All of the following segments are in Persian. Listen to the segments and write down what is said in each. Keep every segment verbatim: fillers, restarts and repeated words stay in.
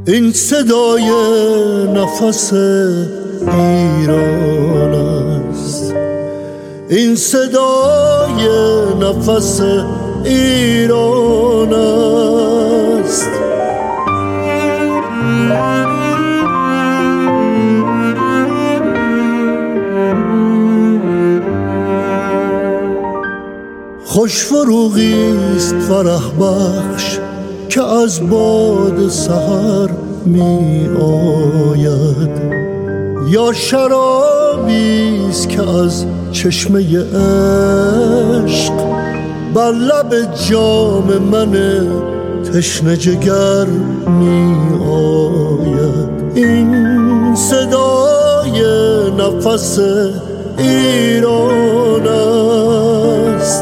این صدای نفس ایران است، این صدای نفس ایران است. خوش فروغیست فرح بخش که از باد سحر می آید، یا شرابیست که از چشمه عشق بر لب جام من تشنه جگر می آید. این صدای نفس ایران است.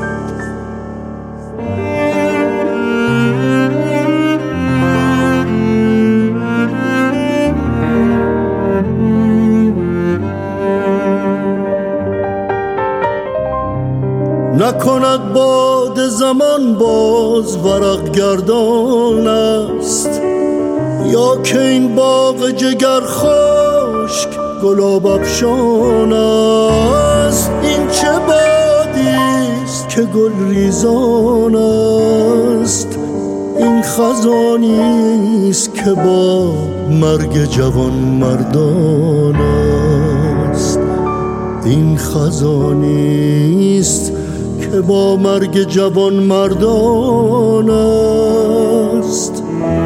نکند باد زمان باز ورق گردان است، یا که این باغ جگر خشک گلاب افشان است. این چه بادیست که گل ریزان است، این خزانیست که با مرگ جوان مردان است. این خزانیست که با مرگ جوان مردان است.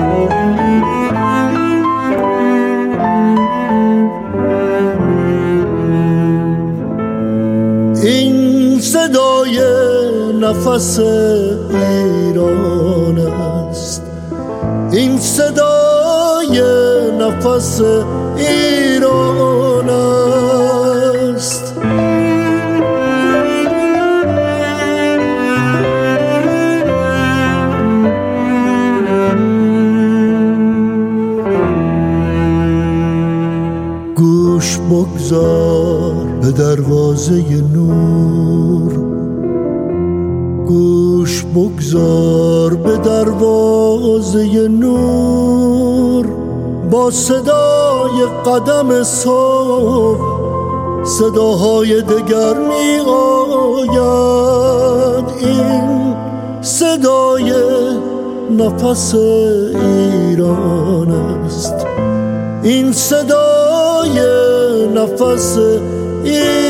این صدای نفس ایران است، این صدای نفس ایران است. گوش بگذار به دروازه نور، گوش بگذار به دروازه نور. با صدای قدم صبح صداهای دگر می آید. این صدای نفس ایران است، این صدای نفس ایران